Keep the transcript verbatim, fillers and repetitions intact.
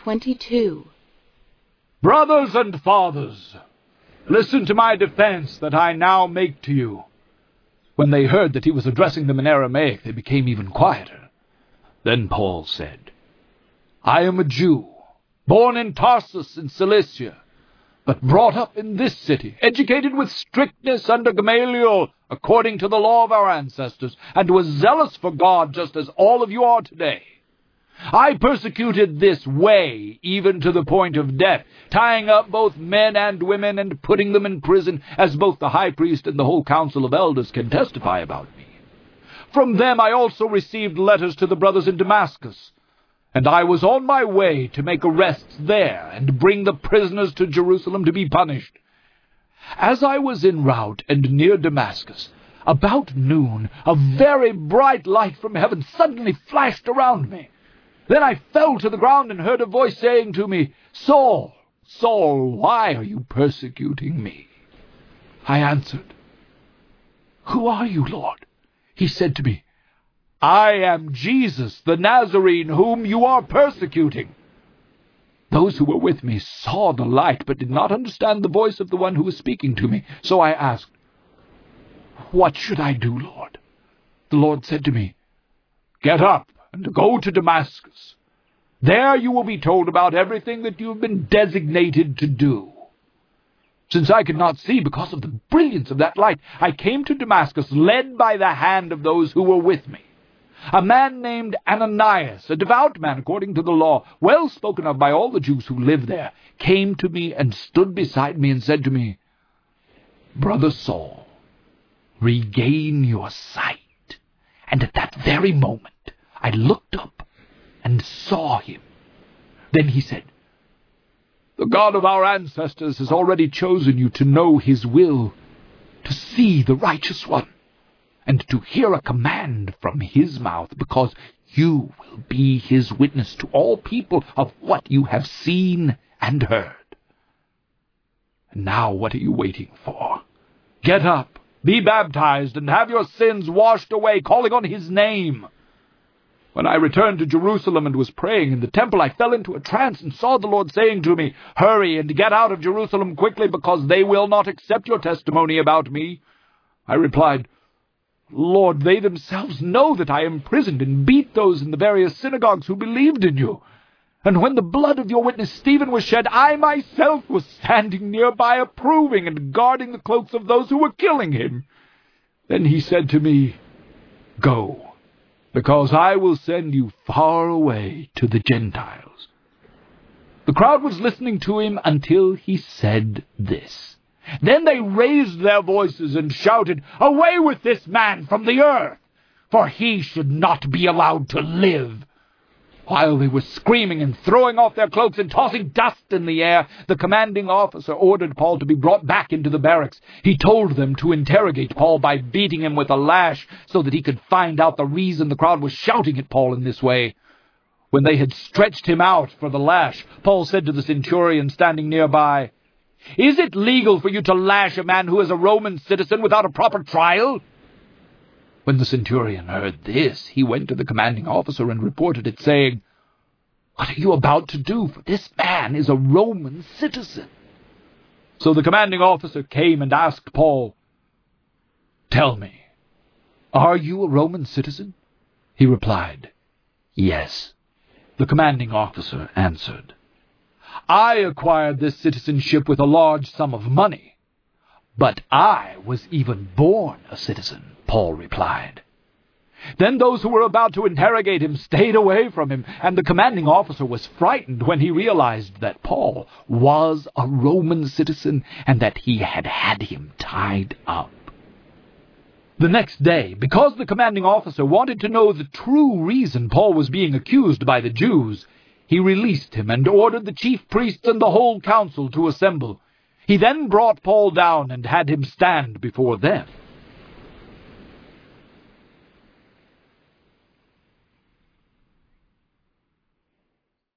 twenty-two. Brothers and fathers, listen to my defense that I now make to you. When they heard that he was addressing them in Aramaic, they became even quieter. Then Paul said, I am a Jew, born in Tarsus in Cilicia, but brought up in this city, educated with strictness under Gamaliel, according to the law of our ancestors, and was zealous for God just as all of you are today. I persecuted this way, even to the point of death, tying up both men and women and putting them in prison, as both the high priest and the whole council of elders can testify about me. From them I also received letters to the brothers in Damascus, and I was on my way to make arrests there and bring the prisoners to Jerusalem to be punished. As I was en route and near Damascus, about noon, a very bright light from heaven suddenly flashed around me. Then I fell to the ground and heard a voice saying to me, Saul, Saul, why are you persecuting me? I answered, Who are you, Lord? He said to me, I am Jesus, the Nazarene, whom you are persecuting. Those who were with me saw the light, but did not understand the voice of the one who was speaking to me. So I asked, What should I do, Lord? The Lord said to me, Get up and go to Damascus. There you will be told about everything that you have been designated to do. Since I could not see because of the brilliance of that light, I came to Damascus, led by the hand of those who were with me. A man named Ananias, a devout man according to the law, well spoken of by all the Jews who lived there, came to me and stood beside me and said to me, Brother Saul, regain your sight. And at that very moment, I looked up and saw him. Then he said, The God of our ancestors has already chosen you to know his will, to see the righteous one, and to hear a command from his mouth, because you will be his witness to all people of what you have seen and heard. And now what are you waiting for? Get up, be baptized, and have your sins washed away, calling on his name. When I returned to Jerusalem and was praying in the temple, I fell into a trance and saw the Lord saying to me, Hurry and get out of Jerusalem quickly, because they will not accept your testimony about me. I replied, Lord, they themselves know that I imprisoned and beat those in the various synagogues who believed in you. And when the blood of your witness Stephen was shed, I myself was standing nearby approving and guarding the cloaks of those who were killing him. Then he said to me, Go, because I will send you far away to the Gentiles. The crowd was listening to him until he said this. Then they raised their voices and shouted, Away with this man from the earth, for he should not be allowed to live. While they were screaming and throwing off their cloaks and tossing dust in the air, the commanding officer ordered Paul to be brought back into the barracks. He told them to interrogate Paul by beating him with a lash so that he could find out the reason the crowd was shouting at Paul in this way. When they had stretched him out for the lash, Paul said to the centurion standing nearby, Is it legal for you to lash a man who is a Roman citizen without a proper trial? When the centurion heard this, he went to the commanding officer and reported it, saying, What are you about to do? For this man is a Roman citizen. So the commanding officer came and asked Paul, Tell me, are you a Roman citizen? He replied, Yes. The commanding officer answered, I acquired this citizenship with a large sum of money. But I was even born a citizen, Paul replied. Then those who were about to interrogate him stayed away from him, and the commanding officer was frightened when he realized that Paul was a Roman citizen and that he had had him tied up. The next day, because the commanding officer wanted to know the true reason Paul was being accused by the Jews, he released him and ordered the chief priests and the whole council to assemble. He then brought Paul down and had him stand before them.